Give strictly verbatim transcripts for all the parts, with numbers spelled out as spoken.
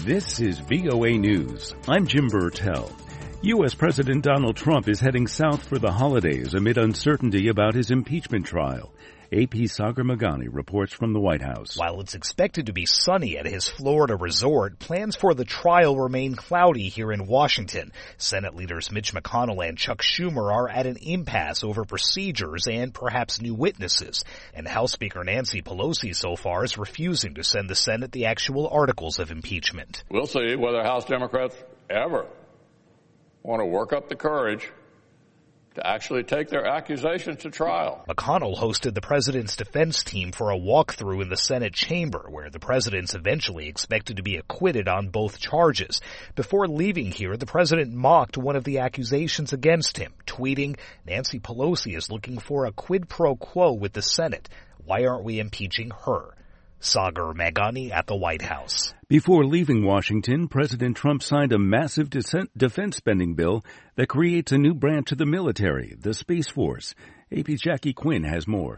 This is V O A News. I'm Jim Burtell. U S. President Donald Trump is heading south for the holidays amid uncertainty about his impeachment trial. A P's Sagar Meghani reports from the White House. While it's expected to be sunny at his Florida resort, plans for the trial remain cloudy here in Washington. Senate leaders Mitch McConnell and Chuck Schumer are at an impasse over procedures and perhaps new witnesses. And House Speaker Nancy Pelosi so far is refusing to send the Senate the actual articles of impeachment. We'll see whether House Democrats ever want to work up the courage to actually take their accusations to trial. McConnell hosted the president's defense team for a walkthrough in the Senate chamber, where the president's eventually expected to be acquitted on both charges. Before leaving here, the president mocked one of the accusations against him, tweeting, "Nancy Pelosi is looking for a quid pro quo with the Senate. Why aren't we impeaching her?" Sagar Meghani at the White House. Before leaving Washington, President Trump signed a massive defense spending bill that creates a new branch of the military, the Space Force. A P's Jackie Quinn has more.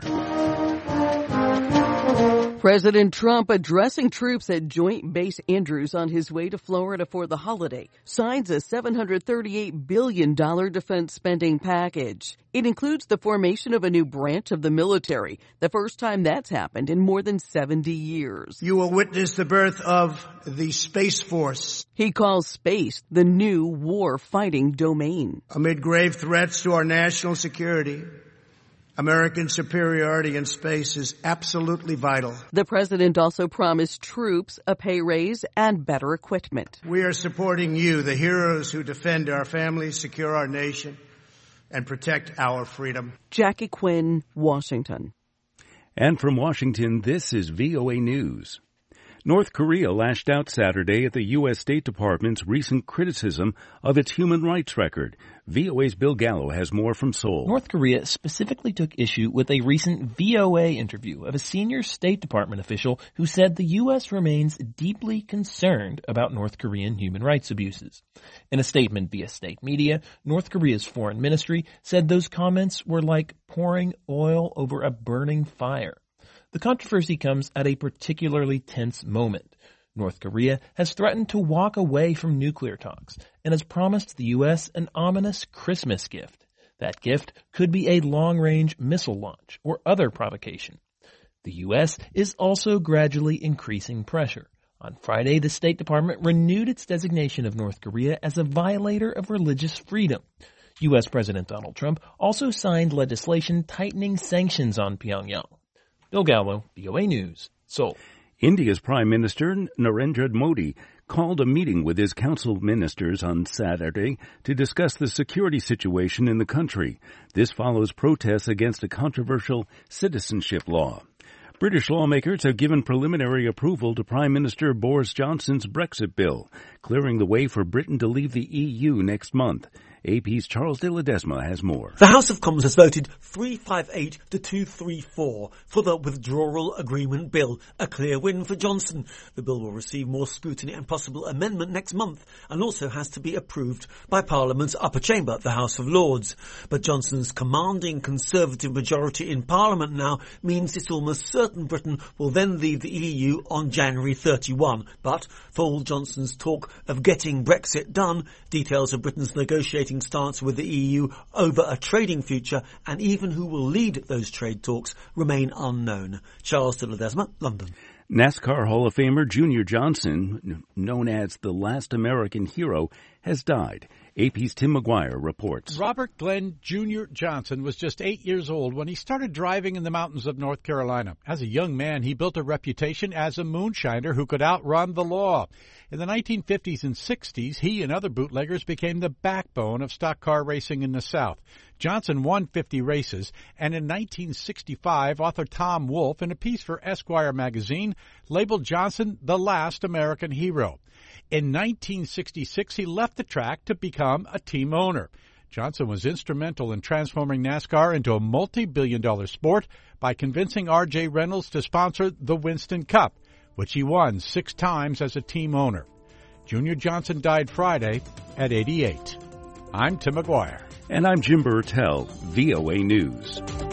President Trump addressing troops at Joint Base Andrews on his way to Florida for the holiday signs a seven hundred thirty-eight billion dollars defense spending package. It includes the formation of a new branch of the military, the first time that's happened in more than seventy years. You will witness the birth of the Space Force. He calls space the new war-fighting domain. Amid grave threats to our national security, American superiority in space is absolutely vital. The president also promised troops a pay raise and better equipment. We are supporting you, the heroes who defend our families, secure our nation, and protect our freedom. Jackie Quinn, Washington. And from Washington, this is V O A News. North Korea lashed out Saturday at the U S. State Department's recent criticism of its human rights record. V O A's Bill Gallo has more from Seoul. North Korea specifically took issue with a recent V O A interview of a senior State Department official who said the U S remains deeply concerned about North Korean human rights abuses. In a statement via state media, North Korea's foreign ministry said those comments were like pouring oil over a burning fire. The controversy comes at a particularly tense moment. North Korea has threatened to walk away from nuclear talks and has promised the U S an ominous Christmas gift. That gift could be a long-range missile launch or other provocation. The U S is also gradually increasing pressure. On Friday, the State Department renewed its designation of North Korea as a violator of religious freedom. U S. President Donald Trump also signed legislation tightening sanctions on Pyongyang. Bill Gallo, V O A News, Seoul. India's Prime Minister Narendra Modi called a meeting with his council ministers on Saturday to discuss the security situation in the country. This follows protests against a controversial citizenship law. British lawmakers have given preliminary approval to Prime Minister Boris Johnson's Brexit bill, clearing the way for Britain to leave the E U next month. A P's Charles de Ledesma has more. The House of Commons has voted three fifty-eight to two thirty-four for the withdrawal agreement bill, a clear win for Johnson. The bill will receive more scrutiny and possible amendment next month and also has to be approved by Parliament's upper chamber, the House of Lords. But Johnson's commanding Conservative majority in Parliament now means it's almost certain Britain will then leave the E U on January thirty-first. But for all Johnson's talk of getting Brexit done, details of Britain's negotiating stance with the E U over a trading future and even who will lead those trade talks remain unknown. Charles de Ledesma, London. NASCAR Hall of Famer Junior Johnson, known as the last American hero, has died. A P's Tim McGuire reports. Robert Glenn Junior Johnson was just eight years old when he started driving in the mountains of North Carolina. As a young man, he built a reputation as a moonshiner who could outrun the law. In the nineteen fifties and sixties, he and other bootleggers became the backbone of stock car racing in the South. Johnson won fifty races, and in nineteen sixty-five, author Tom Wolfe, in a piece for Esquire magazine, labeled Johnson the last American hero. In nineteen sixty-six, he left the track to become a team owner. Johnson was instrumental in transforming NASCAR into a multi-billion dollar sport by convincing R J Reynolds to sponsor the Winston Cup, which he won six times as a team owner. Junior Johnson died Friday at eighty-eight. I'm Tim McGuire. And I'm Jim Burtell, V O A News.